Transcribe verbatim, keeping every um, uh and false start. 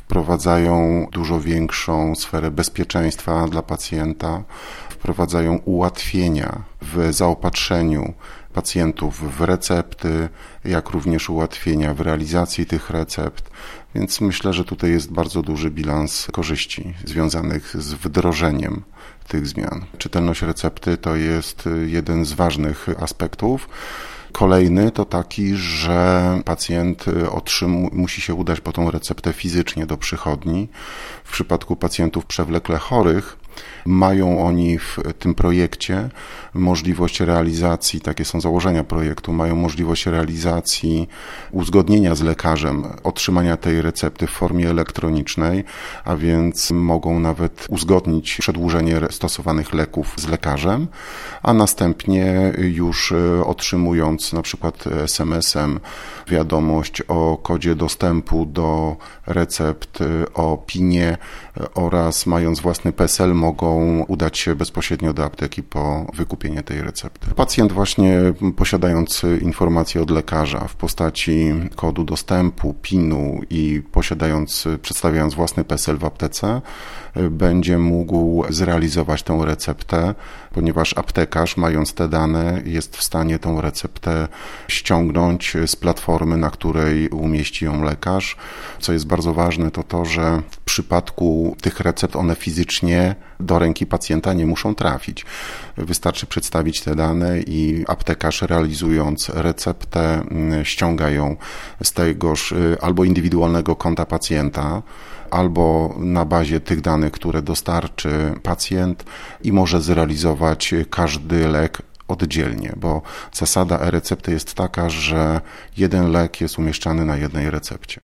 wprowadzają dużo większą sferę bezpieczeństwa dla pacjenta, wprowadzają ułatwienia w zaopatrzeniu pacjentów w recepty, jak również ułatwienia w realizacji tych recept. Więc myślę, że tutaj jest bardzo duży bilans korzyści związanych z wdrożeniem tych zmian. Czytelność recepty to jest jeden z ważnych aspektów. Kolejny to taki, że pacjent otrzymu, musi się udać po tą receptę fizycznie do przychodni. W przypadku pacjentów przewlekle chorych mają oni w tym projekcie możliwość realizacji, takie są założenia projektu, mają możliwość realizacji uzgodnienia z lekarzem otrzymania tej recepty w formie elektronicznej, a więc mogą nawet uzgodnić przedłużenie stosowanych leków z lekarzem, a następnie już otrzymując na przykład es em esem wiadomość o kodzie dostępu do recept, o pinie oraz mając własny PESEL mogą udać się bezpośrednio do apteki po wykupienie tej recepty. Pacjent właśnie posiadając informację od lekarza w postaci kodu dostępu, pinu i posiadając, przedstawiając własny PESEL w aptece, będzie mógł zrealizować tę receptę, ponieważ aptekarz, mając te dane, jest w stanie tę receptę ściągnąć z platformy, na której umieści ją lekarz. Co jest bardzo ważne, to to, że w przypadku tych recept one fizycznie do ręki pacjenta nie muszą trafić. Wystarczy przedstawić te dane i aptekarz, realizując receptę, ściąga ją z tegoż albo indywidualnego konta pacjenta, albo na bazie tych danych, które dostarczy pacjent i może zrealizować każdy lek oddzielnie, bo zasada e-recepty jest taka, że jeden lek jest umieszczany na jednej recepcie.